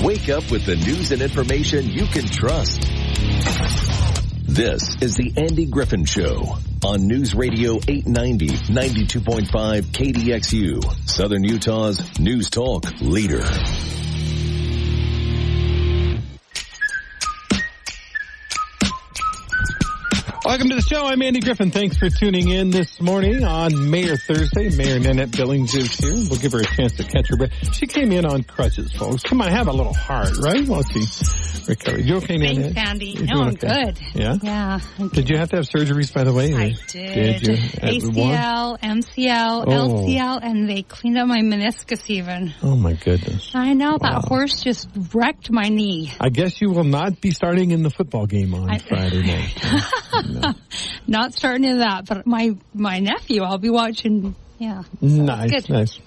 Wake up with the news and information you can trust. This is the Andy Griffin Show on News Radio 890, 92.5 KDXU, Southern Utah's News Talk leader. Welcome to the show. I'm Andy Griffin. Thanks for tuning in this morning on Mayor Thursday. Mayor Nanette Billings is here. We'll give her a chance to catch her breath. She came in on crutches, folks. Come on, have a little heart, right? Well, she recovered. You okay, Nanette? Thanks, Andy. No, I'm good. Yeah? Yeah. Did you have to have surgeries, by the way? I did. Did you? ACL, MCL, LCL, and they cleaned up my meniscus even. Oh, my goodness. I know. That horse just wrecked my knee. I guess you will not be starting in the football game on Friday night. No. Not starting in that, but my nephew, I'll be watching. Yeah. So nice.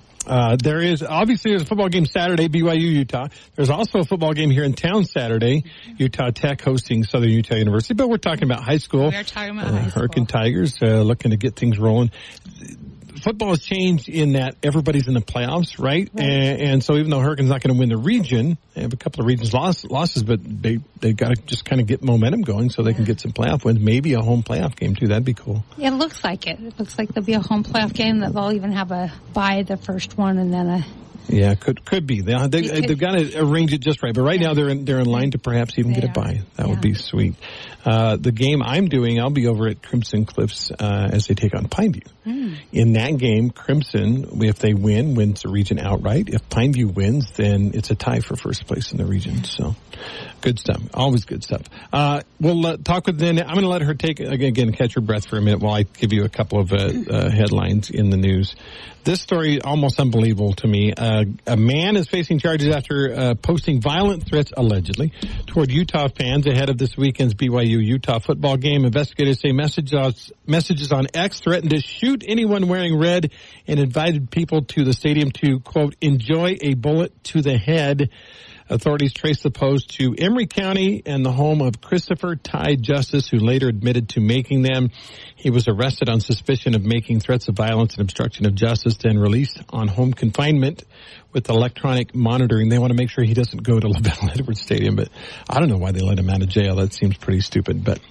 There's a football game Saturday, BYU, Utah. There's also a football game here in town Saturday, Utah Tech hosting Southern Utah University. But we're talking about high school. We're talking about high school. Hurricane Tigers looking to get things rolling. Football has changed in that everybody's in the playoffs, right? And so even though Hurricane's not going to win the region, they have a couple of regions losses, but they got to just kind of get momentum going so they can get some playoff wins. Maybe a home playoff game too. That'd be cool. It looks like it. It looks like there'll be a home playoff game that they'll even have a bye the first one and then a. Yeah, could be. They've got to arrange it just right. But right now they're in line to perhaps even get a bye. That would be sweet. The game I'm doing, I'll be over at Crimson Cliffs as they take on Pineview. In that game, Crimson, if they wins the region outright. If Pineview wins, then it's a tie for first place in the region. So good stuff. Always good stuff. We'll talk with Nanette. I'm going to let her catch her breath for a minute while I give you a couple of headlines in the news. This story, almost unbelievable to me. A man is facing charges after posting violent threats, allegedly, toward Utah fans ahead of this weekend's BYU-Utah football game. Investigators say messages on X threatened to shoot anyone wearing red and invited people to the stadium to, quote, enjoy a bullet to the head. Authorities traced the post to Emery County and the home of Christopher Ty Justice, who later admitted to making them. He was arrested on suspicion of making threats of violence and obstruction of justice, then released on home confinement with electronic monitoring. They want to make sure he doesn't go to LaBelle Edwards Stadium, but I don't know why they let him out of jail. That seems pretty stupid, but...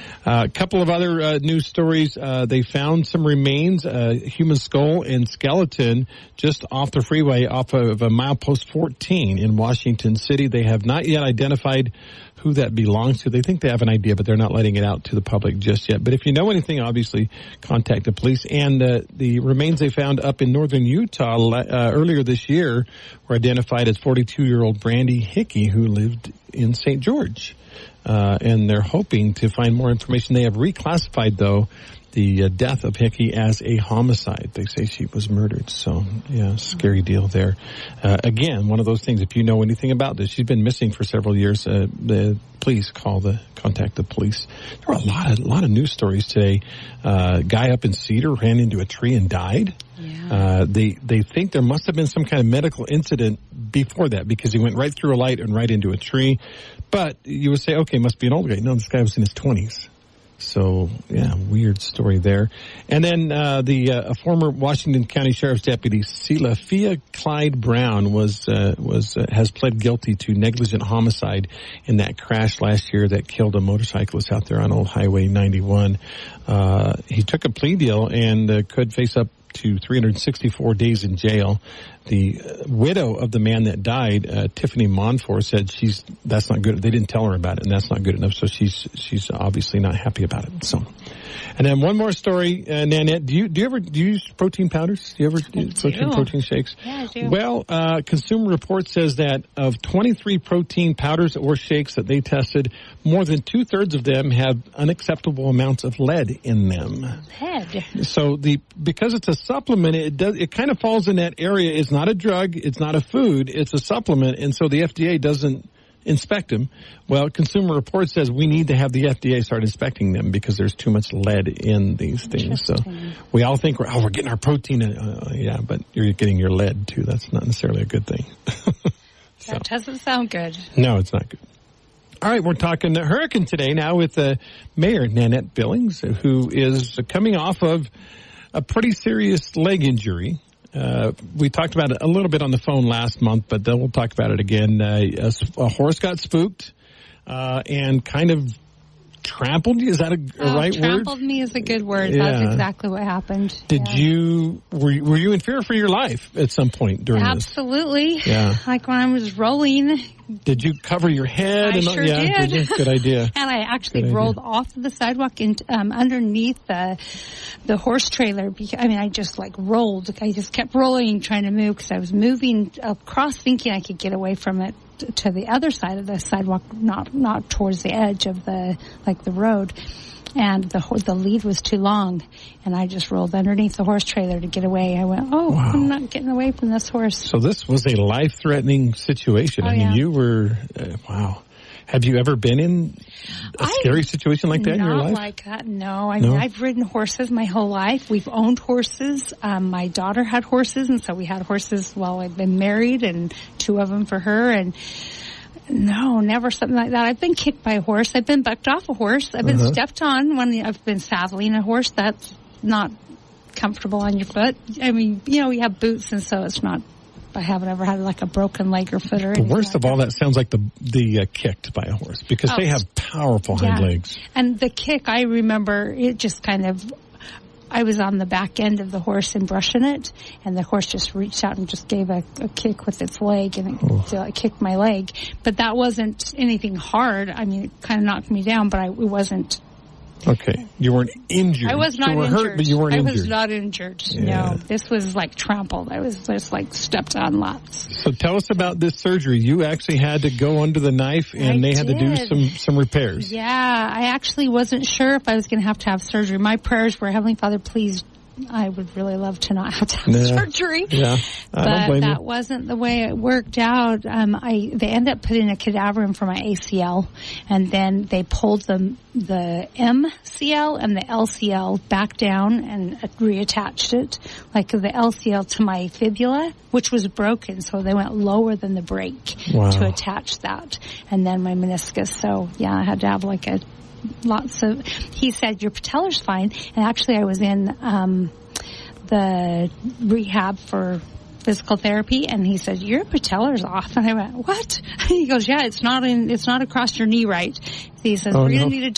A couple of other news stories. They found some remains, a human skull and skeleton just off the freeway off of milepost 14 in Washington City. They have not yet identified who that belongs to. They think they have an idea, but they're not letting it out to the public just yet. But if you know anything, obviously contact the police. And the remains they found up in northern Utah earlier this year were identified as 42-year-old Brandy Hickey, who lived in St. George. And they're hoping to find more information. They have reclassified, though, the death of Hickey as a homicide. They say she was murdered. So, yeah, scary deal there. Again, one of those things, if you know anything about this, she's been missing for several years. Please contact the police. There were a lot of news stories today. Guy up in Cedar ran into a tree and died. Yeah. They think there must have been some kind of medical incident before that because he went right through a light and right into a tree. But you would say, okay, must be an old guy. No, this guy was in his 20s. So, yeah, weird story there. And then a former Washington County Sheriff's Deputy, Celafia Clyde Brown, has pled guilty to negligent homicide in that crash last year that killed a motorcyclist out there on Old Highway 91. He took a plea deal and could face up to 364 days in jail. The widow of the man that died, Tiffany Monfort, said that's not good. They didn't tell her about it, and that's not good enough. So she's obviously not happy about it. So, and then one more story, Nanette. Do you use protein powders? Do you ever use protein shakes? Yeah, I do. Well, Consumer Reports says that of 23 protein powders or shakes that they tested, more than 2/3 of them have unacceptable amounts of lead in them. Lead. So because it's a supplement, it kind of falls in that area. It's not a drug, it's not a food, it's a supplement, and so the FDA doesn't inspect them. Well, Consumer Reports says we need to have the FDA start inspecting them because there's too much lead in these things. So we all think we're getting our protein, yeah, but you're getting your lead too. That's not necessarily a good thing. That doesn't sound good. No, it's not good. All right, we're talking the Hurricane today now with Mayor Nanette Billings, who is coming off of a pretty serious leg injury. we talked about it a little bit on the phone last month, but then we'll talk about it again. A horse got spooked and kind of trampled you. Is that a right word? Trampled me is a good word. Yeah. That's exactly what happened. Were you in fear for your life at some point during this? Absolutely. Yeah. Like when I was rolling. Did you cover your head? I sure did. Good idea. And I actually rolled off of the sidewalk and underneath the horse trailer. I just rolled. I just kept rolling, trying to move because I was moving across, thinking I could get away from it to the other side of the sidewalk, not towards the edge of the road. And the lead was too long, and I just rolled underneath the horse trailer to get away. I went, wow. I'm not getting away from this horse. So this was a life-threatening situation. You were, wow. Have you ever been in a scary situation like that in your life? Not like that, no. I've ridden horses my whole life. We've owned horses. My daughter had horses, and so we had horses while I've been married, and 2 of them for her, and no, never something like that. I've been kicked by a horse. I've been bucked off a horse. I've been stepped on when I've been saddling a horse. That's not comfortable on your foot. We have boots, and so it's not. I haven't ever had a broken leg or foot or anything. The worst of all, that sounds like the kicked by a horse because they have powerful hind legs. And the kick, I remember it just kind of. I was on the back end of the horse and brushing it, and the horse just reached out and just gave a kick with its leg, and it kicked my leg. But that wasn't anything hard. It kind of knocked me down, but it wasn't. Okay. You weren't injured. I was not injured. Hurt, but you weren't injured. I was not injured. Yeah. No. This was trampled. I was just stepped on lots. So tell us about this surgery. You actually had to go under the knife, and they had to do some repairs. Yeah. I actually wasn't sure if I was going to have surgery. My prayers were, Heavenly Father, please, I would really love to not have to have surgery. Yeah. But that wasn't the way it worked out. They ended up putting a cadaver in for my ACL, and then they pulled the MCL and the LCL back down and reattached it, the LCL to my fibula, which was broken, so they went lower than the brake to attach that, and then my meniscus. So yeah, I had to have he said, your patellar's fine. And actually I was in the rehab for physical therapy, and he said, your patellar's off. And I went, what? He goes, yeah, it's not across your knee right. He says, we're going to need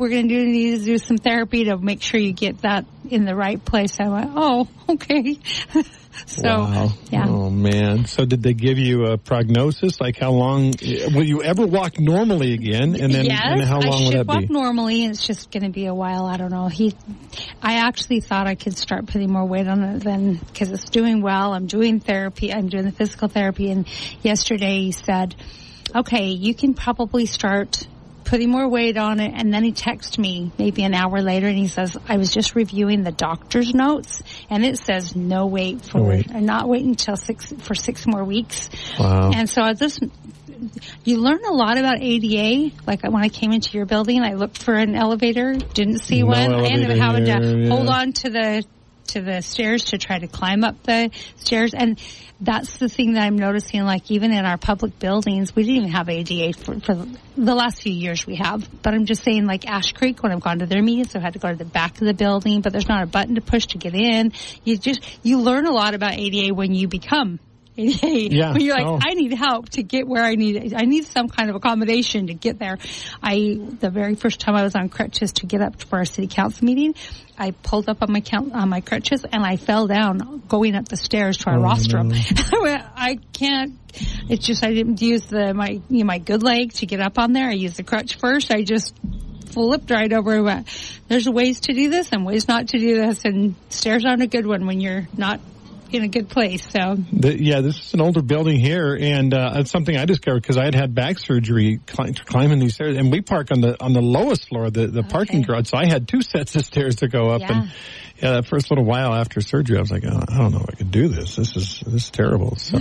to do some therapy to make sure you get that in the right place. I went, oh, okay. So, yeah. Oh, man. So did they give you a prognosis? How long? Will you ever walk normally again? And then and how long will that be? I should walk normally. It's just going to be a while. I don't know. I actually thought I could start putting more weight on it because it's doing well. I'm doing therapy. I'm doing the physical therapy. And yesterday he said, okay, you can probably start putting more weight on it. And then he texted me maybe an hour later, and he says, I was just reviewing the doctor's notes, and it says no weight and not wait until 6 more weeks. Wow. And so you learn a lot about ADA. When I came into your building, I looked for an elevator, didn't see one. I ended up having to hold on to the stairs to try to climb up the stairs. And that's the thing that I'm noticing, even in our public buildings, we didn't even have ADA for the last few years we have. But I'm just saying, Ash Creek, when I've gone to their meetings, I've had to go to the back of the building, but there's not a button to push to get in. You learn a lot about ADA when you become ADA. Yeah. When you're I need help to get where I need some kind of accommodation to get there. The very first time I was on crutches to get up for our city council meeting, I pulled up on my crutches, and I fell down going up the stairs to our rostrum. No. I can't. It's just I didn't use my good leg to get up on there. I used the crutch first. I just flipped right over and went, there's ways to do this and ways not to do this, and stairs aren't a good one when you're not in a good place. So this is an older building here, and it's something I discovered because I had back surgery climbing these stairs, and we park on the lowest floor, the parking garage. So I had 2 sets of stairs to go up, and that first little while after surgery, I was like, I don't know if I could do this. This is terrible. So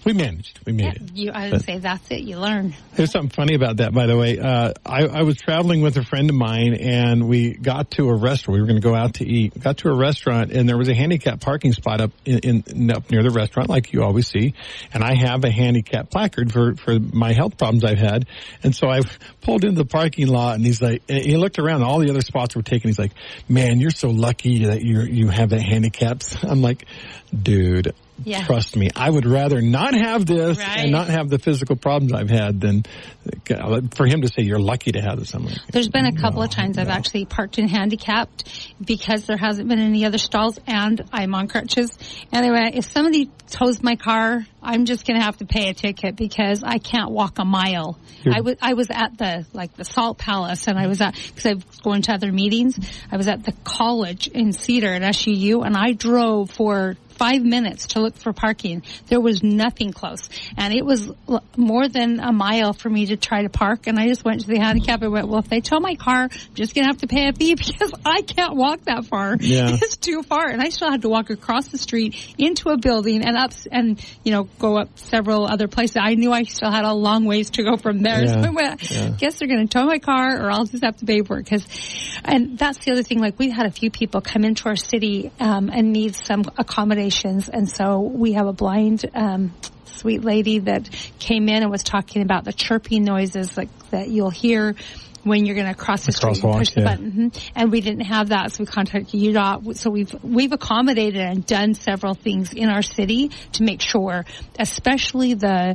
We managed. We made it. I would say that's it. You learn. There's something funny about that, by the way. I was traveling with a friend of mine, and we got to a restaurant. We were going to go out to eat. Got to a restaurant, and there was a handicap parking spot up up near the restaurant, like you always see. And I have a handicap placard for my health problems I've had. And so I pulled into the parking lot, and he's like, and he looked around, and all the other spots were taken. He's like, man, you're so lucky that you have that handicap. I'm like, dude. Yeah. Trust me, I would rather not have this and not have the physical problems I've had than for him to say you're lucky to have this. I'm like, there's been a couple of times I've actually parked in handicapped because there hasn't been any other stalls and I'm on crutches. Anyway, if somebody tows my car, I'm just going to have to pay a ticket because I can't walk a mile. I was at the Salt Palace, and I was because I was going to other meetings. I was at the college in Cedar at SUU, and I drove for 5 minutes to look for parking. There was nothing close. And it was more than a mile for me to try to park. And I just went to the handicap and went, well, if they tow my car, I'm just going to have to pay a fee because I can't walk that far. Yeah. It's too far. And I still had to walk across the street into a building and up and, go up several other places. I knew I still had a long ways to go from there. Yeah. So I went, I guess they're going to tow my car or I'll just have to pay for it. And that's the other thing. Like, we've had a few people come into our city and need some accommodation. And so we have a blind, sweet lady that came in and was talking about the chirping noises that you'll hear when you're going to cross the street and push the button. Mm-hmm. And we didn't have that, so we contacted UDOT. So we've accommodated and done several things in our city to make sure, especially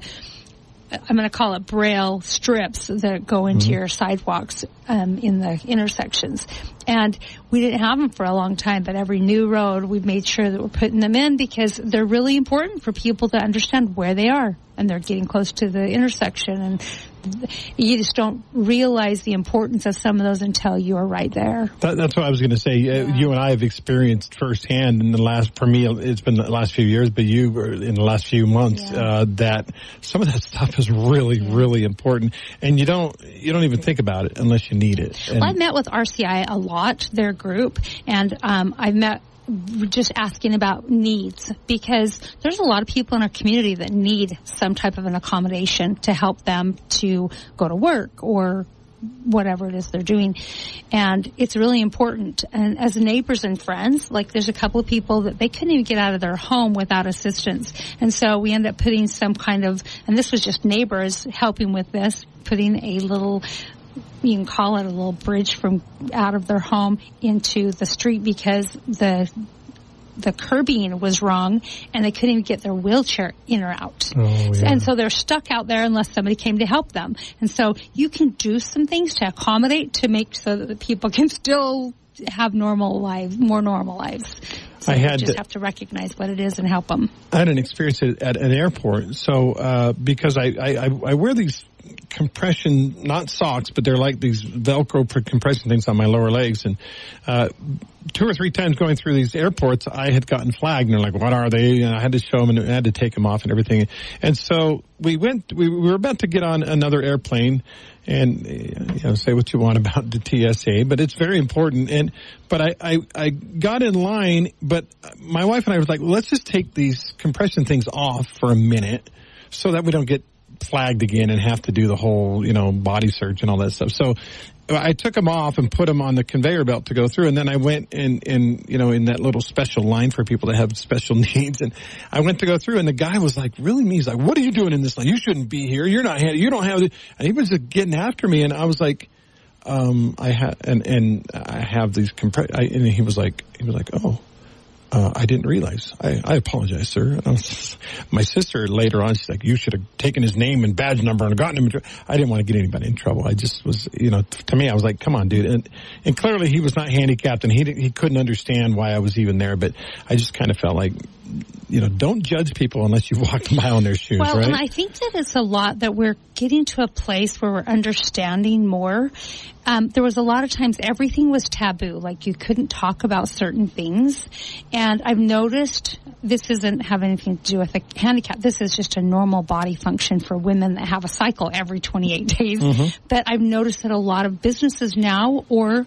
I'm going to call it braille strips that go into your sidewalks in the intersections. And we didn't have them for a long time, but every new road, we've made sure that we're putting them in because they're really important for people to understand where they are. And they're getting close to the intersection. And you just don't realize the importance of some of those until you're right there. That's what I was going to say. You and I have experienced firsthand for me, it's been the last few years, but you in the last few months, that some of that stuff is really, really important. And you don't even think about it unless you need it. Well, I've met with RCI a lot, their group, and I've met just asking about needs because there's a lot of people in our community that need some type of an accommodation to help them to go to work or whatever it is they're doing. And it's really important. And as neighbors and friends, there's a couple of people that they couldn't even get out of their home without assistance. And so we ended up putting some kind of, and this was just neighbors helping with this, putting a little, you can call it a little bridge from out of their home into the street because the curbing was wrong and they couldn't even get their wheelchair in or out. And so they're stuck out there unless somebody came to help them. And so you can do some things to accommodate to make so that the people can still have more normal lives. So you just have to recognize what it is and help them. I had an experience at an airport. So because I wear these compression, not socks, but they're like these Velcro compression things on my lower legs. And 2 or 3 times going through these airports, I had gotten flagged. And they're like, what are they? And I had to show them and I had to take them off and everything. And so we were about to get on another airplane and say what you want about the TSA, but it's very important. But I got in line, but my wife and I was like, let's just take these compression things off for a minute so that we don't get flagged again and have to do the whole, body search and all that stuff. So I took them off and put them on the conveyor belt to go through. And then I went in that little special line for people that have special needs. And I went to go through and the guy was like, really me? He's like, what are you doing in this line? You shouldn't be here. You don't have it. And he was just getting after me. And I was like, I have these and he was like, oh. I didn't realize. I apologize, sir. My sister later on, she's like, you should have taken his name and badge number and gotten him in trouble. I didn't want to get anybody in trouble. I just was, to me, I was like, come on, dude. And clearly he was not handicapped and he couldn't understand why I was even there. But I just kind of felt like, don't judge people unless you've walked a mile in their shoes, right? Well, and I think that it's a lot that we're getting to a place where we're understanding more. There was a lot of times everything was taboo, like you couldn't talk about certain things. And I've noticed this doesn't have anything to do with a handicap. This is just a normal body function for women that have a cycle every 28 days. Mm-hmm. But I've noticed that a lot of businesses now or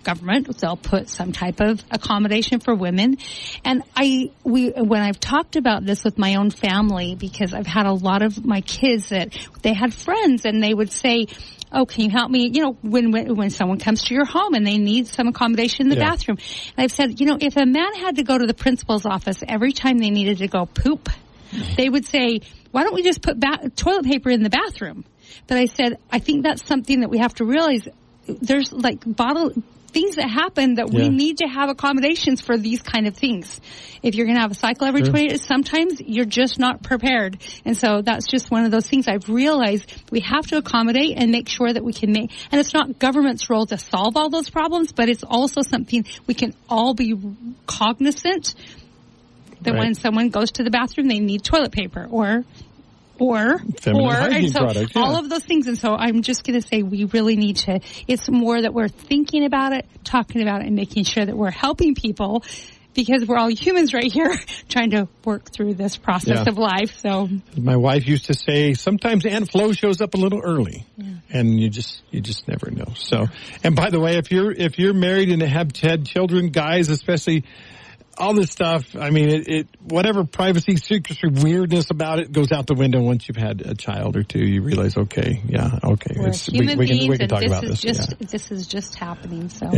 government, they'll put some type of accommodation for women. And when I've talked about this with my own family, because I've had a lot of my kids that they had friends and they would say, oh, can you help me? When someone comes to your home and they need some accommodation in the bathroom. And I've said, if a man had to go to the principal's office every time they needed to go poop, they would say, why don't we just put toilet paper in the bathroom? But I said, I think that's something that we have to realize. There's things that happen that we need to have accommodations for these kind of things. If you're going to have a cycle every 20 years, sometimes you're just not prepared. And so that's just one of those things I've realized we have to accommodate and make sure that we can and it's not government's role to solve all those problems, but it's also something we can all be cognizant that when someone goes to the bathroom, they need toilet paper or hygiene product, all of those things. And so I'm just going to say we really need to, it's more that we're thinking about it, talking about it, and making sure that we're helping people, because we're all humans right here trying to work through this process of life. So my wife used to say, sometimes Aunt Flo shows up a little early, and you just never know. So, and by the way, if you're married and have had children, guys especially, all this stuff, I mean, whatever privacy, secrecy, weirdness about it goes out the window once you've had a child or two. You realize, okay. We're human beings, we can talk about this. This is just happening. So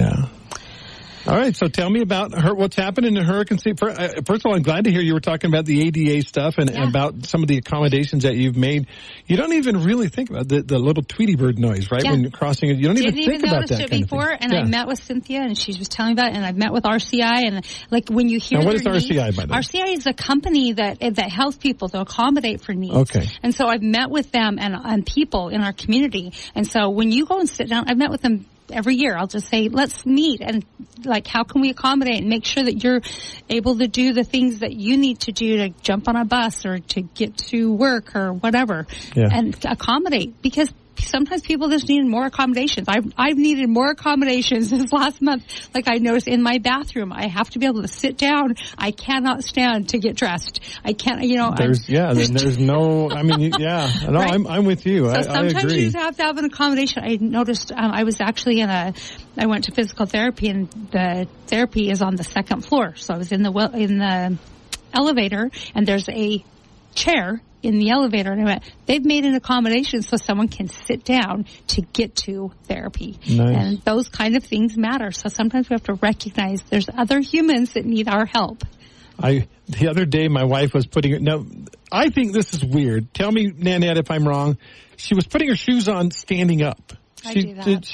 All right, so tell me about what's happening in Hurricane Sandy. First of all, I'm glad to hear you were talking about the ADA stuff and about some of the accommodations that you've made. You don't even really think about the little Tweety bird noise, right? When you're crossing it, you don't even think about that. Didn't even notice it before, and I met with Cynthia, and she was telling me about it, and I've met with RCI, and when you hear now, what is RCI, by the way? RCI is a company that helps people to accommodate for needs. Okay. And so I've met with them and people in our community, and so when you go and sit down, I've met with them every year. I'll just say, let's meet and how can we accommodate and make sure that you're able to do the things that you need to do to jump on a bus or to get to work or whatever and accommodate, because sometimes people just need more accommodations. I've needed more accommodations this last month. Like I noticed in my bathroom, I have to be able to sit down. I cannot stand to get dressed. I can't, there's no, right? I'm with you. So sometimes I agree. you just have to have an accommodation. I noticed, I was actually I went to physical therapy, and the therapy is on the second floor. So I was in the elevator, and there's a chair in the elevator, and I went, they've made an accommodation so someone can sit down to get to therapy. Nice. And those kind of things matter. So sometimes we have to recognize there's other humans that need our help. The other day, my wife was I think this is weird. Tell me, Nanette, if I'm wrong. She was putting her shoes on standing up. She'd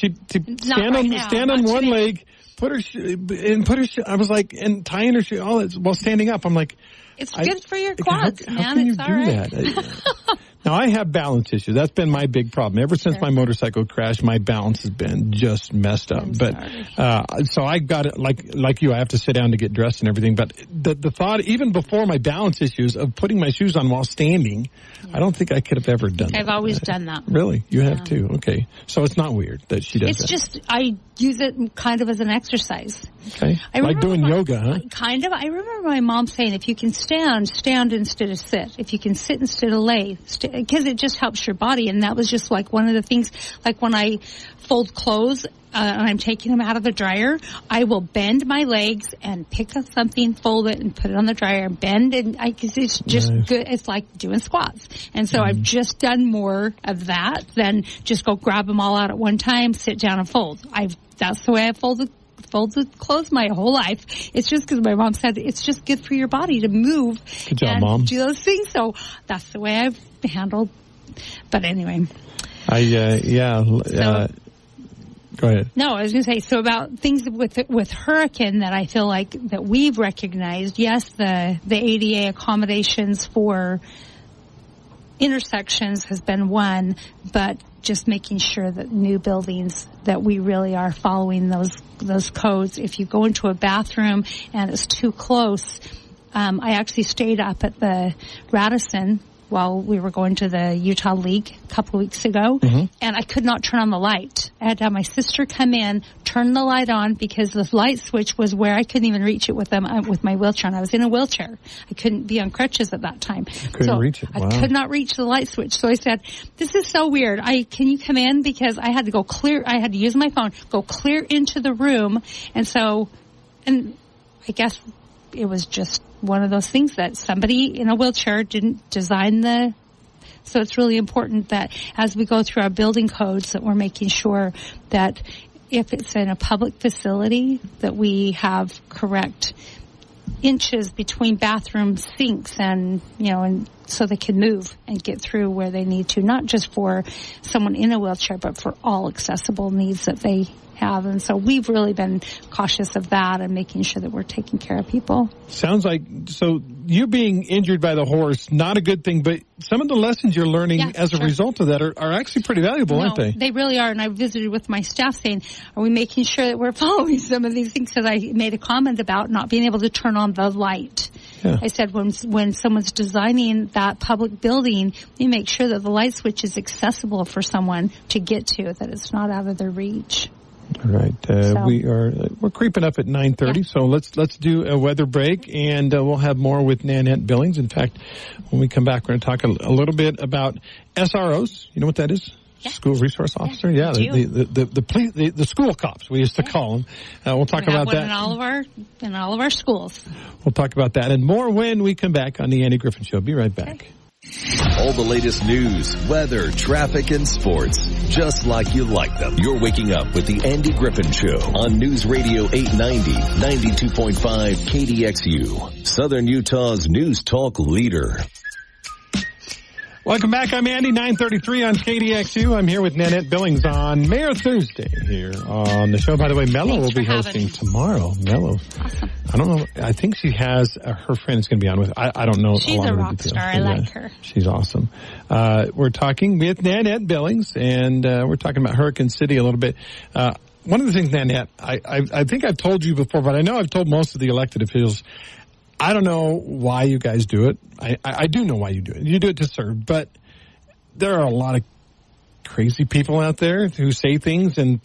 stand on one leg, put her I was like, and tying her shoe all while standing up. I'm like, it's good for your quads, man. How can you do that? Now, I have balance issues. That's been my big problem. Ever since my motorcycle crash, my balance has been just messed up. So I got it like you. I have to sit down to get dressed and everything. But the thought, even before my balance issues, of putting my shoes on while standing, I don't think I could have ever done that. I've always done that. Really? You have too? Okay. So it's not weird that she does that. It's just, I use it kind of as an exercise. Okay. Like doing yoga, huh? Kind of. I remember my mom saying, if you can stand instead of sit. If you can sit instead of lay, because it just helps your body. And that was just like one of the things, like when I fold clothes and I'm taking them out of the dryer, I will bend my legs and pick up something, fold it, and put it on the dryer, bend, and it's just good. It's like doing squats. And so I've just done more of that than just go grab them all out at one time, sit down and fold. That's the way I folded clothes my whole life. It's just because my mom said it's just good for your body to move. Good job, Mom. Do those things. So that's the way I've handled. But anyway. Go ahead. No, I was going to say, so about things with Hurricane that I feel like that we've recognized. Yes, the ADA accommodations for intersections has been one, but just making sure that new buildings, that we really are following those codes. If you go into a bathroom and it's too close, I actually stayed up at the Radisson while we were going to the Utah League a couple of weeks ago, and I could not turn on the light. I had to have my sister come in, turn the light on, because the light switch was where I couldn't even reach it with my wheelchair, and I was in a wheelchair. I couldn't be on crutches at that time. Couldn't reach it. Wow. I could not reach the light switch. So I said, "This is so weird. Can you come in?" Because I had to go clear. I had to use my phone, go clear into the room, and I guess it was just one of those things that somebody in a wheelchair didn't design so it's really important that as we go through our building codes that we're making sure that if it's in a public facility that we have correct inches between bathroom sinks and so they can move and get through where they need to, not just for someone in a wheelchair, but for all accessible needs that they have. And so we've really been cautious of that and making sure that we're taking care of people. Sounds like, so you being injured by the horse, not a good thing, but some of the lessons you're learning as a result of that are actually pretty valuable, aren't they? They really are. And I visited with my staff saying, are we making sure that we're following some of these things? Because I made a comment about not being able to turn on the light. Yeah. I said when someone's designing that public building, you make sure that the light switch is accessible for someone to get to, that it's not out of their reach. All right, we're creeping up at 9:30, so let's do a weather break, and we'll have more with Nanette Billings. In fact, when we come back, we're going to talk a little bit about SROs. You know what that is? Yeah. School resource officer. Yeah, the school cops we used to call them. We'll talk about that in all of our schools. We'll talk about that and more when we come back on the Andy Griffin Show. Be right back. Okay. All the latest news, weather, traffic, and sports, just like you like them. You're waking up with the Andy Griffin Show on News Radio 890, 92.5 KDXU, Southern Utah's news talk leader. Welcome back. I'm Andy, 933 on KDXU. I'm here with Nanette Billings on Mayor Thursday here on the show. By the way, Mello will be hosting tomorrow. Mello. Awesome. I don't know. I think she has her friend is going to be on with. I don't know. She's a rock star. I like her. She's awesome. We're talking with Nanette Billings, and we're talking about Hurricane City a little bit. One of the things, Nanette, I think I've told you before, but I know I've told most of the elected officials, I don't know why you guys do it. I do know why you do it. You do it to serve, but there are a lot of crazy people out there who say things, and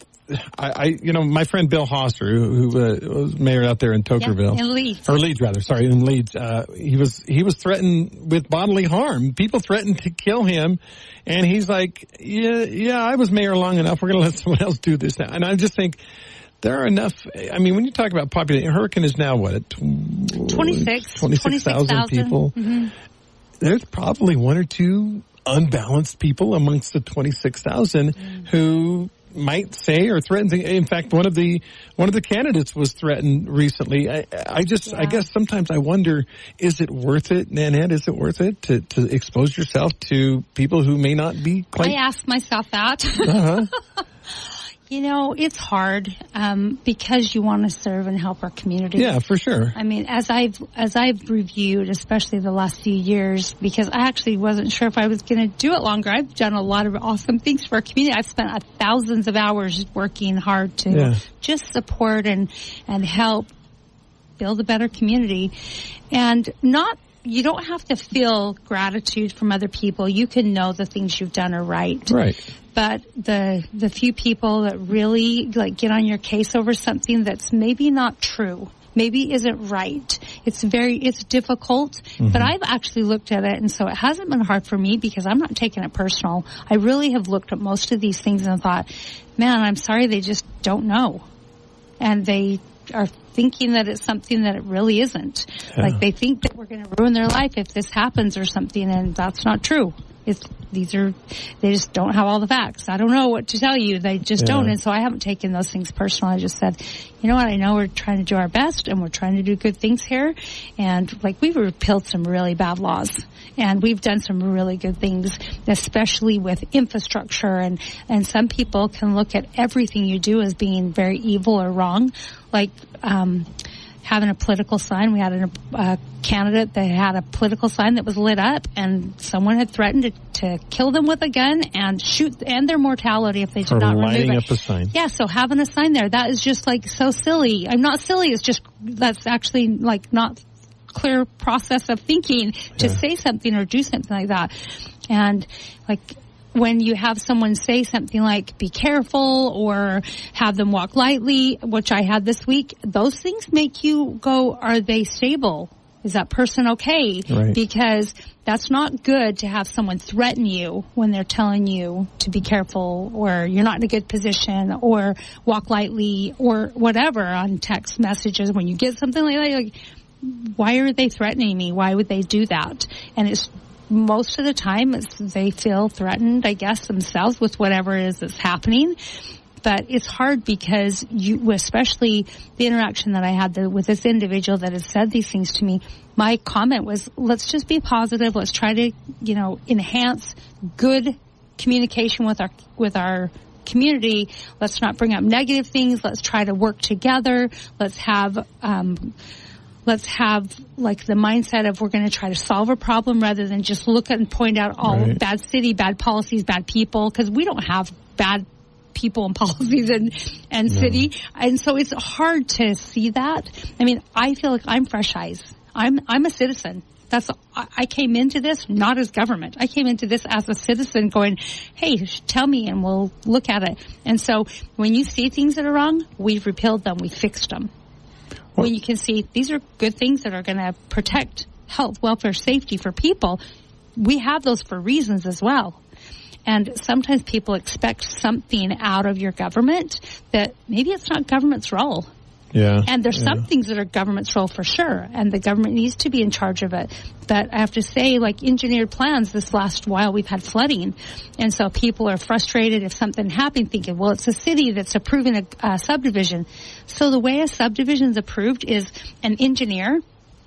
my friend Bill Hosser, who was mayor out there in Tokerville, in Leeds, in Leeds, he was threatened with bodily harm. People threatened to kill him, and he's like, yeah, I was mayor long enough. We're going to let someone else do this now. And I just think, there are enough. I mean, when you talk about population, Hurricane is now what? 26,000 people. Mm-hmm. There's probably one or two unbalanced people amongst the 26,000 who might say or threaten. In fact, one of the candidates was threatened recently. I guess sometimes I wonder, is it worth it, Nanette? Is it worth it to expose yourself to people who may not be quite? I ask myself that. Uh-huh. It's hard because you want to serve and help our community. Yeah, for sure. I mean, as I've reviewed, especially the last few years, because I actually wasn't sure if I was going to do it longer. I've done a lot of awesome things for our community. I've spent thousands of hours working hard to just support and help build a better community, and you don't have to feel gratitude from other people. You can know the things you've done are right. Right. But the few people that really get on your case over something that's maybe not true, maybe isn't right. It's difficult, but I've actually looked at it, and so it hasn't been hard for me because I'm not taking it personal. I really have looked at most of these things and thought, man, I'm sorry, they just don't know. And they are thinking that it's something that it really isn't. Yeah. Like they think that we're going to ruin their life if this happens or something, and that's not true. They just don't have all the facts. I don't know what to tell you. They just don't. And so I haven't taken those things personal. I just said, you know what? I know we're trying to do our best and we're trying to do good things here. And we've repealed some really bad laws and we've done some really good things, especially with infrastructure. And some people can look at everything you do as being very evil or wrong. Having a political sign. We had a candidate that had a political sign that was lit up, and someone had threatened to kill them with a gun and end their mortality if they did not remove it. Lighting up a sign. Yeah, so having a sign there, that is just so silly. I'm not silly. It's just that's actually not clear process of thinking to say something or do something like that. And like when you have someone say something like be careful or have them walk lightly, which I had this week, those things make you go, are they stable? Is that person okay? Right. Because that's not good to have someone threaten you when they're telling you to be careful or you're not in a good position or walk lightly or whatever on text messages. When you get something like that, you're like, why are they threatening me? Why would they do that? And it's most of the time they feel threatened, I guess, themselves with whatever it is that's happening. But it's hard because especially the interaction that I had with this individual that has said these things to me, my comment was, let's just be positive. Let's try to, enhance good communication with our community. Let's not bring up negative things. Let's try to work together. Let's have like the mindset of we're going to try to solve a problem rather than just look at and point out all bad city, bad policies, bad people, because we don't have bad people and policies and city. And so it's hard to see that. I mean, I feel like I'm fresh eyes. I'm a citizen. I came into this not as government. I came into this as a citizen going, hey, tell me and we'll look at it. And so when you see things that are wrong, we've repealed them. We fixed them. When you can see these are good things that are going to protect health, welfare, safety for people, we have those for reasons as well. And sometimes people expect something out of your government that maybe it's not government's role. Yeah. And there's some things that are government's role for sure, and the government needs to be in charge of it. But I have to say, like engineered plans, this last while we've had flooding, and so people are frustrated if something happened, thinking, well, it's a city that's approving a subdivision. So the way a subdivision is approved is an engineer,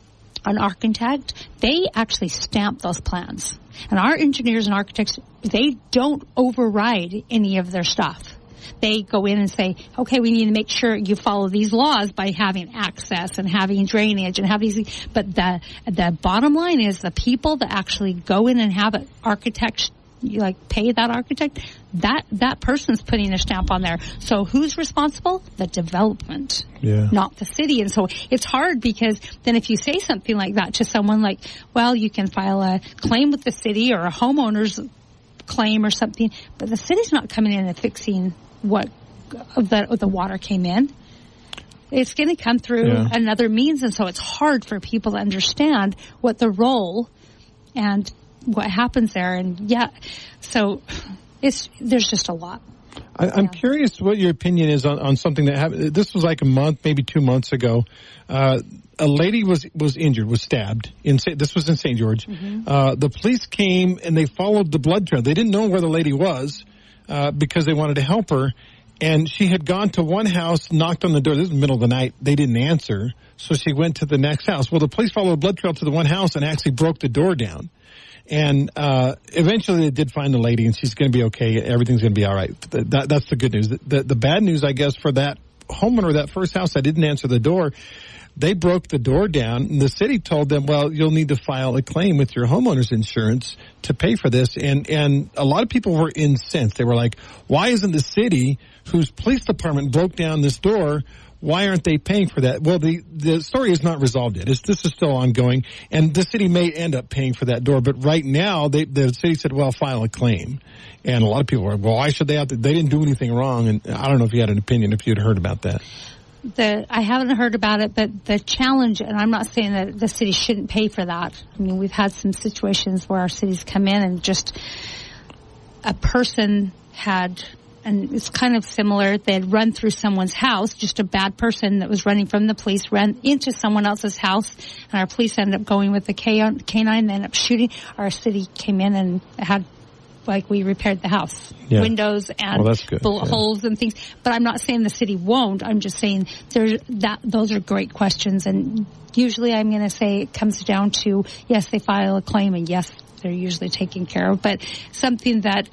an architect, they actually stamp those plans. And our engineers and architects, they don't override any of their stuff. They go in and say, okay, we need to make sure you follow these laws by having access and having drainage and have these. But the bottom line is the people that actually go in and have an architect, pay that architect, that person's putting a stamp on there. So who's responsible? The development, not the city. And so it's hard because then if you say something like that to someone like, well, you can file a claim with the city or a homeowner's claim or something, but the city's not coming in and fixing what the water came in. It's going to come through another means, and so it's hard for people to understand what the role and what happens there. And so there's just a lot. I'm curious what your opinion is on something that happened. This was like a month, maybe 2 months ago. A lady was injured, was stabbed. This was in St. George. Mm-hmm. The police came and they followed the blood trail. They didn't know where the lady was because they wanted to help her. And she had gone to one house, knocked on the door. This was the middle of the night. They didn't answer. So she went to the next house. Well, the police followed the blood trail to the one house and actually broke the door down. And eventually they did find the lady, and she's going to be okay. Everything's going to be all right. That's the good news. The bad news, I guess, for that homeowner, that first house that didn't answer the door, they broke the door down, and the city told them, well, you'll need to file a claim with your homeowner's insurance to pay for this. And a lot of people were incensed. They were like, why isn't the city, whose police department broke down this door, why aren't they paying for that? Well, the story is not resolved yet. This is still ongoing, and the city may end up paying for that door. But right now, the city said, well, file a claim. And a lot of people are, well, why should they have to? They didn't do anything wrong. And I don't know if you had an opinion, if you'd heard about that. I haven't heard about it, but the challenge, and I'm not saying that the city shouldn't pay for that. I mean, we've had some situations where our cities come in and just a person had, and it's kind of similar, they had run through someone's house, just a bad person that was running from the police, ran into someone else's house, and our police ended up going with the K9, they ended up shooting. Our city came in and had, we repaired the house, windows and holes and things. But I'm not saying the city won't. I'm just saying those are great questions. And usually I'm going to say it comes down to, yes, they file a claim, and yes, they're usually taken care of. But something that,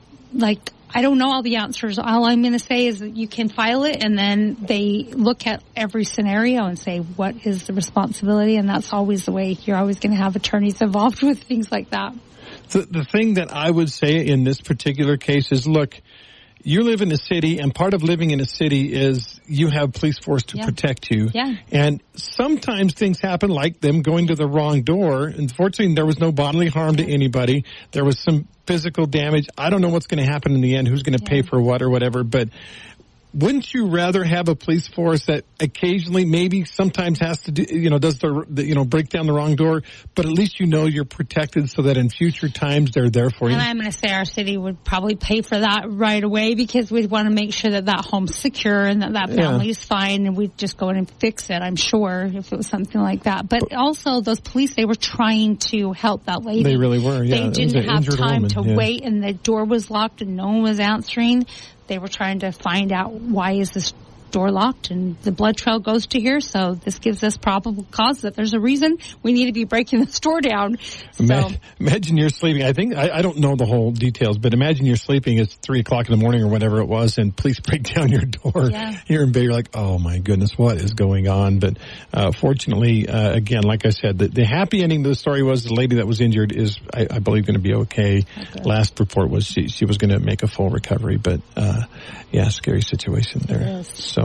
I don't know all the answers. All I'm going to say is that you can file it, and then they look at every scenario and say, what is the responsibility? And that's always the way. You're always going to have attorneys involved with things like that. The thing that I would say in this particular case is, look, you live in a city, and part of living in a city is you have police force to protect you. Yeah. And sometimes things happen, like them going to the wrong door. Unfortunately, there was no bodily harm to anybody. There was some physical damage. I don't know what's going to happen in the end, who's going to pay for what or whatever, but wouldn't you rather have a police force that occasionally, maybe sometimes has to do, does break down the wrong door, but at least you're protected so that in future times they're there for you? And I'm going to say our city would probably pay for that right away, because we'd want to make sure that home's secure and that family is fine, and we'd just go in and fix it, I'm sure, if it was something like that. But also, those police, they were trying to help that lady. They really were, They didn't have time to wait, and the door was locked and no one was answering. They were trying to find out, why is this door locked, and the blood trail goes to here, so this gives us probable cause that there's a reason we need to be breaking this door down. So, imagine you're sleeping. I don't know the whole details, but imagine you're sleeping. It's 3:00 in the morning or whatever it was, and police break down your door. Yeah. You're in bed. You're like, oh my goodness, what is going on? But fortunately, again, like I said, the happy ending of the story was the lady that was injured is, I believe, going to be okay. Last report was she was going to make a full recovery, but scary situation there. So.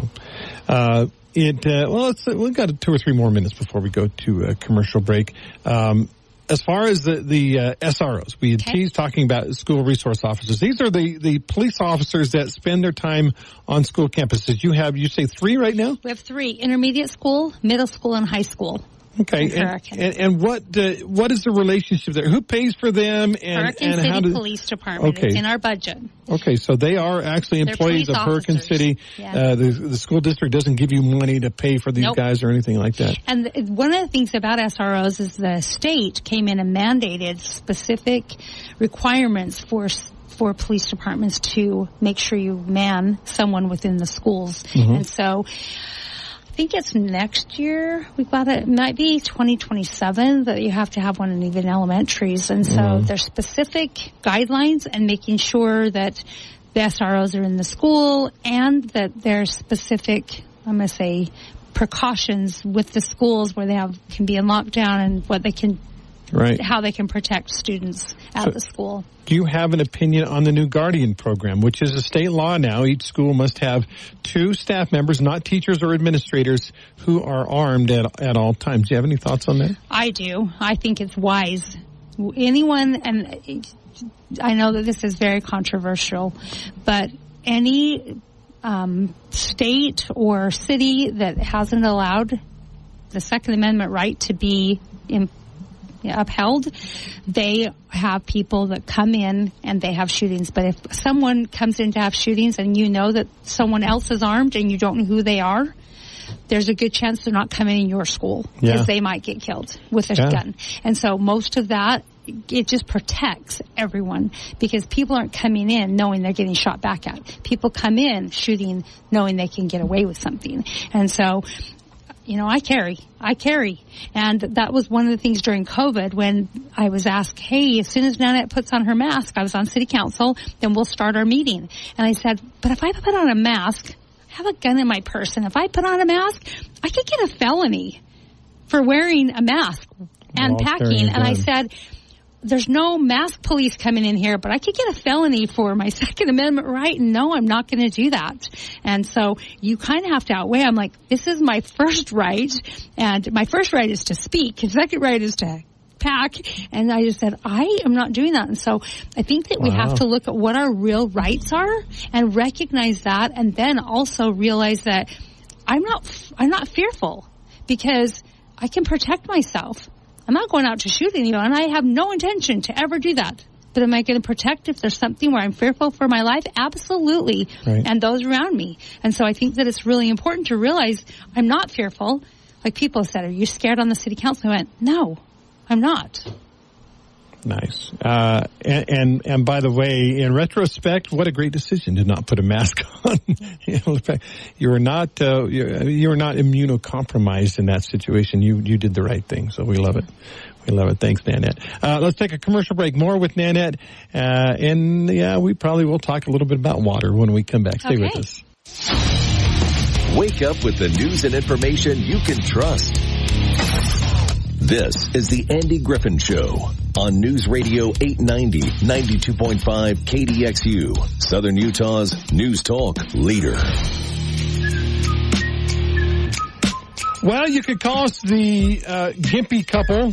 We've got 2 or 3 more minutes before we go to a commercial break. As far as the SROs, we had teased talking about school resource officers. These are the police officers that spend their time on school campuses. You say 3 right now? We have 3: intermediate school, middle school, and high school. Okay, and what is the relationship there? Who pays for them? And Hurricane City Police Department. It's in our budget. Okay, so they are actually employees of Hurricane City. Yeah. The school district doesn't give you money to pay for these guys or anything like that. And one of the things about SROs is the state came in and mandated specific requirements for police departments to make sure you man someone within the schools. Mm-hmm. And so I think it's next year. It might be 2027 that you have to have one in even elementaries. And so there's specific guidelines, and making sure that the SROs are in the school, and that there's specific, I'm going to say, precautions with the schools where they can be in lockdown, and what they can, how they can protect students at the school. Do you have an opinion on the new Guardian program, which is a state law now? Each school must have 2 staff members, not teachers or administrators, who are armed at all times. Do you have any thoughts on that? I do. I think it's wise. Anyone, and I know that this is very controversial, but any state or city that hasn't allowed the Second Amendment right to be upheld, they have people that come in and they have shootings. But if someone comes in to have shootings and you know that someone else is armed and you don't know who they are, there's a good chance they're not coming in your school, because they might get killed with a gun. And so most of that, it just protects everyone, because people aren't coming in knowing they're getting shot back at. People come in shooting knowing they can get away with something. And so, I carry. And that was one of the things during COVID, when I was asked, hey, as soon as Nanette puts on her mask, I was on city council, then we'll start our meeting. And I said, but if I put on a mask, I have a gun in my purse, and if I put on a mask, I could get a felony for wearing a mask and packing. And I said, there's no mask police coming in here, but I could get a felony for my Second Amendment right, and no, I'm not going to do that. And so you kind of have to outweigh. I'm like, this is my first right, and my first right is to speak, and second right is to pack. And I just said, I am not doing that. And so I think that we have to look at what our real rights are and recognize that, and then also realize that I'm not fearful, because I can protect myself. I'm not going out to shoot anyone, and I have no intention to ever do that. But am I going to protect if there's something where I'm fearful for my life? Absolutely. Right. And those around me. And so I think that it's really important to realize I'm not fearful. Like people said, are you scared on the city council? I went, no, I'm not. Nice. And by the way, in retrospect, what a great decision to not put a mask on. You were not immunocompromised in that situation. You did the right thing. So we love it. We love it. Thanks, Nanette. Let's take a commercial break. More with Nanette. We probably will talk a little bit about water when we come back. Stay with us. Wake up with the news and information you can trust. This is the Andy Griffin Show on News Radio 890, 92.5 KDXU, Southern Utah's News Talk leader. Well, you could call us the gimpy couple.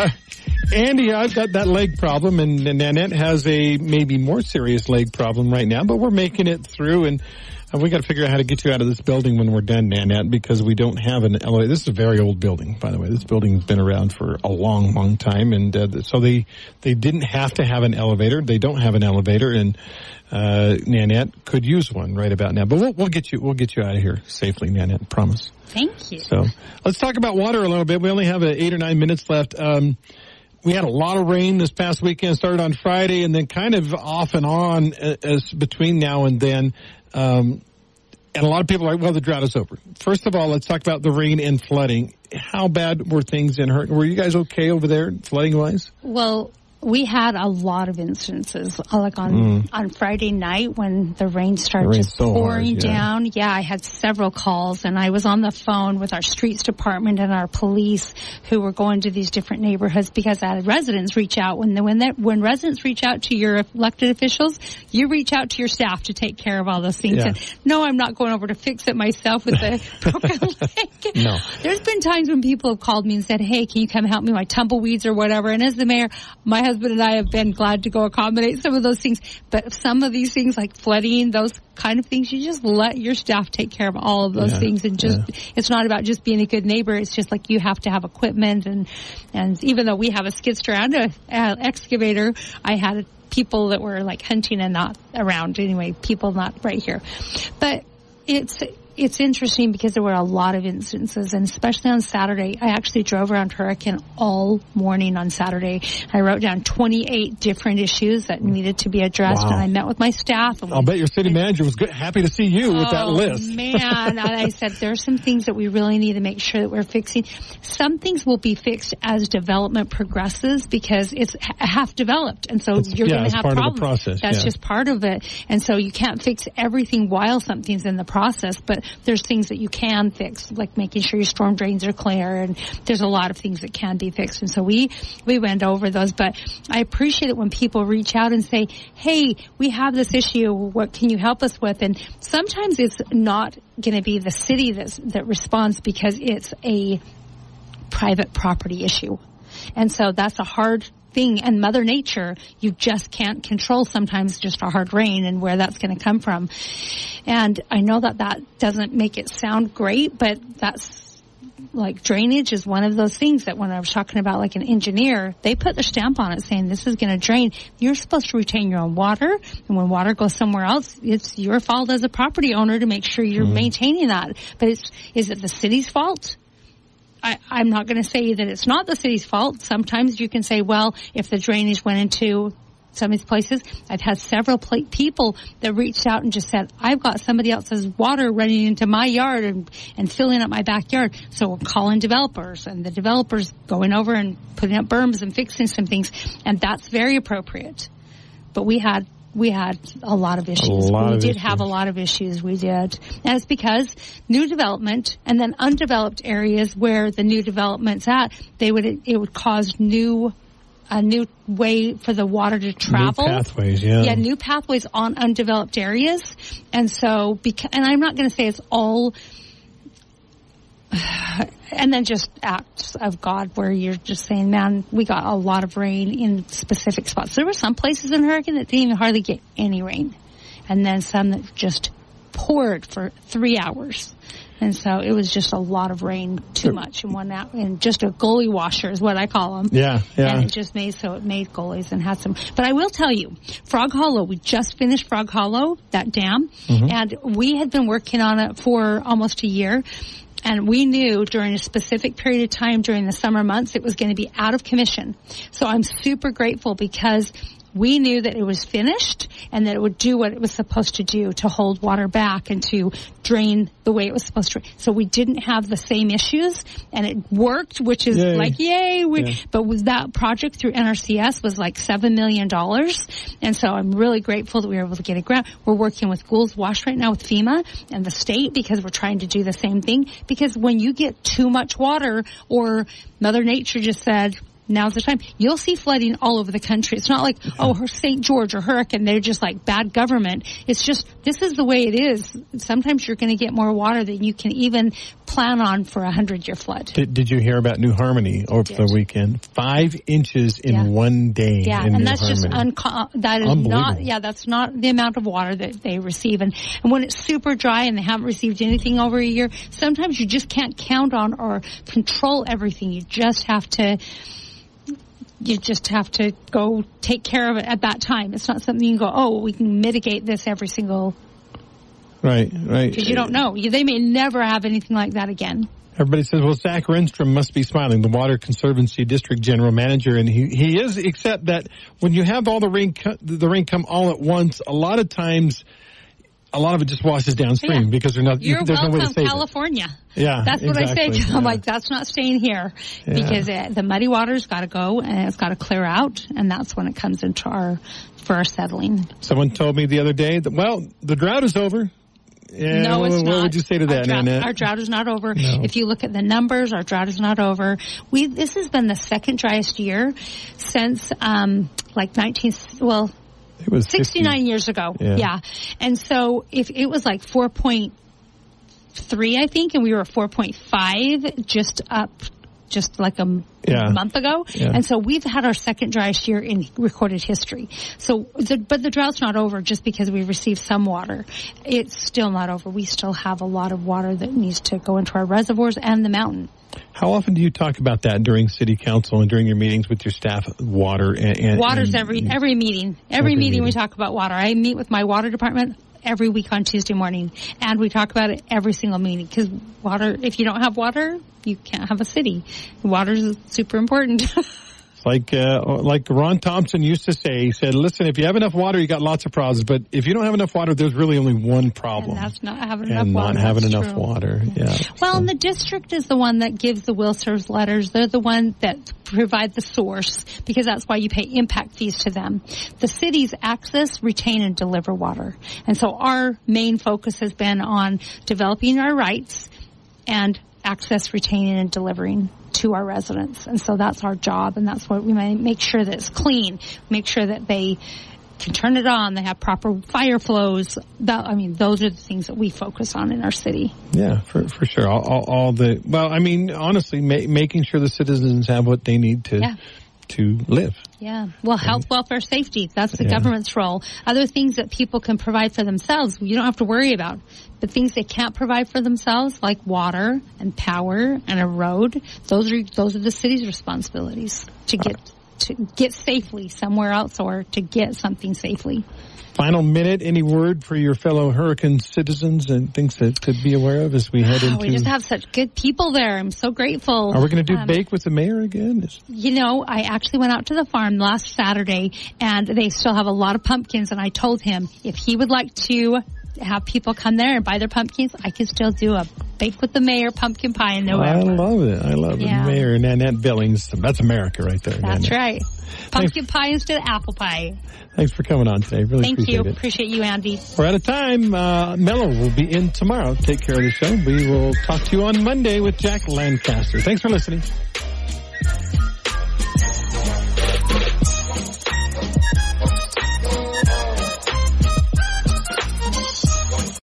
Andy, I've got that leg problem, and Nanette has a maybe more serious leg problem right now, but we're making it through, and we got to figure out how to get you out of this building when we're done, Nanette, because we don't have an elevator. This is a very old building, by the way. This building's been around for a long, long time, and so they didn't have to have an elevator. They don't have an elevator, and Nanette could use one right about now. But we'll get you out of here safely, Nanette, promise. Thank you. So let's talk about water a little bit. We only have 8 or 9 minutes left. We had a lot of rain this past weekend, started on Friday, and then kind of off and on as between now and then. And a lot of people are like, well, the drought is over. First of all, let's talk about the rain and flooding. How bad were things in Hurricane? Were you guys okay over there, flooding-wise? Well, we had a lot of instances, like on Friday night when the rain started just pouring down. Yeah, I had several calls, and I was on the phone with our streets department and our police who were going to these different neighborhoods because I had residents reach out. When residents reach out to your elected officials, you reach out to your staff to take care of all those things. Yeah. And no, I'm not going over to fix it myself with the broken leg. No. There's been times when people have called me and said, hey, can you come help me with my tumbleweeds or whatever? And as the mayor, my husband and I have been glad to go accommodate some of those things. But some of these things like flooding, those kind of things, you just let your staff take care of all of those things. And it's not about just being a good neighbor. It's just like you have to have equipment. And even though we have a skid steer and an excavator, I had people that were like hunting and not around anyway, people not right here. But it's interesting because there were a lot of instances, and especially on Saturday. I actually drove around Hurricane all morning on Saturday. I wrote down 28 different issues that needed to be addressed, and I met with my staff. I'll bet your city manager was happy to see you with that list. Man, and I said, there's some things that we really need to make sure that we're fixing. Some things will be fixed as development progresses because it's half developed, and so you're going to have problems. Of the process. That's just part of it, and so you can't fix everything while something's in the process, but there's things that you can fix, like making sure your storm drains are clear, and there's a lot of things that can be fixed. And so we went over those, but I appreciate it when people reach out and say, hey, we have this issue, what can you help us with? And sometimes it's not going to be the city that responds because it's a private property issue. And so that's a hard thing, and Mother Nature, you just can't control sometimes just a hard rain and where that's going to come from. And I know that doesn't make it sound great, but that's like drainage is one of those things that when I was talking about like an engineer, they put their stamp on it saying this is going to drain. You're supposed to retain your own water, and when water goes somewhere else, it's your fault as a property owner to make sure you're maintaining that. But is it the city's fault? I'm not going to say that it's not the city's fault. Sometimes you can say, well, if the drainage went into some of these places, I've had several people that reached out and just said, I've got somebody else's water running into my yard and filling up my backyard. So we're calling developers, and the developers going over and putting up berms and fixing some things. And that's very appropriate. But we had a lot of issues. We did have a lot of issues. We did. And it's because new development and then undeveloped areas where the new development's at, it would cause a new way for the water to travel. New pathways, yeah, new pathways on undeveloped areas. And so, and I'm not going to say it's all, and then just acts of God where you're just saying, man, we got a lot of rain in specific spots. There were some places in Hurricane that didn't even hardly get any rain. And then some that just poured for 3 hours. And so it was just a lot of rain, too much in one out, and just a gully washer is what I call them. Yeah. And it just made gullies and had some. But I will tell you, Frog Hollow, we just finished Frog Hollow, that dam, and we had been working on it for almost a year. And we knew during a specific period of time during the summer months it was going to be out of commission. So I'm super grateful because we knew that it was finished and that it would do what it was supposed to do, to hold water back and to drain the way it was supposed to. So we didn't have the same issues, and it worked, which is yay. But with that project through NRCS was like $7 million. And so I'm really grateful that we were able to get a grant. We're working with Goulds Wash right now with FEMA and the state, because we're trying to do the same thing. Because when you get too much water, or Mother Nature just said, now's the time, you'll see flooding all over the country. It's not like, St. George or Hurricane, they're just like bad government. It's just, this is the way it is. Sometimes you're going to get more water than you can even plan on for a 100-year flood. Did you hear about New Harmony over the weekend? 5 inches in one day. Yeah, and that's just that is not. Yeah, that's not the amount of water that they receive. And when it's super dry and they haven't received anything over a year, sometimes you just can't count on or control everything. You just have to go take care of it at that time. It's not something you can go, we can mitigate this every single... Right. Because you don't know. They may never have anything like that again. Everybody says, well, Zach Renstrom must be smiling, the Water Conservancy District General Manager, and he is, except that when you have all the rain come all at once, a lot of times... a lot of it just washes downstream because there's no way to save California. it. Yeah, that's what I say. I'm like, that's not staying here because the muddy water's got to go and it's got to clear out, and that's when it comes into our settling. Someone told me the other day that the drought is over. Yeah, no, it's not. What would you say to that, Nanette? Our drought is not over. No. If you look at the numbers, our drought is not over. This has been the second driest year since it was 69 years ago. Yeah. And so if it was like 4.3, I think, and we were 4.5 just like a month ago. Yeah. And so we've had our second driest year in recorded history. So, but the drought's not over just because we received some water. It's still not over. We still have a lot of water that needs to go into our reservoirs and the mountain. How often do you talk about that during city council and during your meetings with your staff? Water and water's every meeting. Every meeting we talk about water. I meet with my water department every week on Tuesday morning, and we talk about it every single meeting, because water, if you don't have water, you can't have a city. Water is super important. Like Ron Thompson used to say, he said, listen, if you have enough water, you got lots of problems. But if you don't have enough water, there's really only one problem. And that's not having enough water. And not having enough water, yeah. Well, and the district is the one that gives the will serve letters. They're the one that provide the source, because that's why you pay impact fees to them. The cities access, retain, and deliver water. And so our main focus has been on developing our rights and access, retaining, and delivering to our residents. And so that's our job, and that's what we make sure that it's clean, make sure that they can turn it on, they have proper fire flows. Those are the things that we focus on in our city. Yeah, for sure. Honestly, making sure the citizens have what they need to live. Yeah. Well, health, welfare, safety, that's the government's role. Other things that people can provide for themselves, you don't have to worry about. But things they can't provide for themselves, like water and power and a road, those are the city's responsibilities to get safely somewhere else, or to get something safely. Final minute, any word for your fellow Hurricane citizens and things to be aware of as we head into... We just have such good people there. I'm so grateful. Are we going to do Bake with the Mayor again? I actually went out to the farm last Saturday, and they still have a lot of pumpkins, and I told him if he would like to have people come there and buy their pumpkins, I could still do a Bake with the Mayor pumpkin pie in November. I love it. Mayor Nanette Billings. That's America right there. That's Nanette. Right. Pumpkin pie instead of apple pie. Thanks for coming on today. Really appreciate it. Thank you. Appreciate you, Andy. We're out of time. Mello will be in tomorrow. Take care of the show. We will talk to you on Monday with Jack Lancaster. Thanks for listening.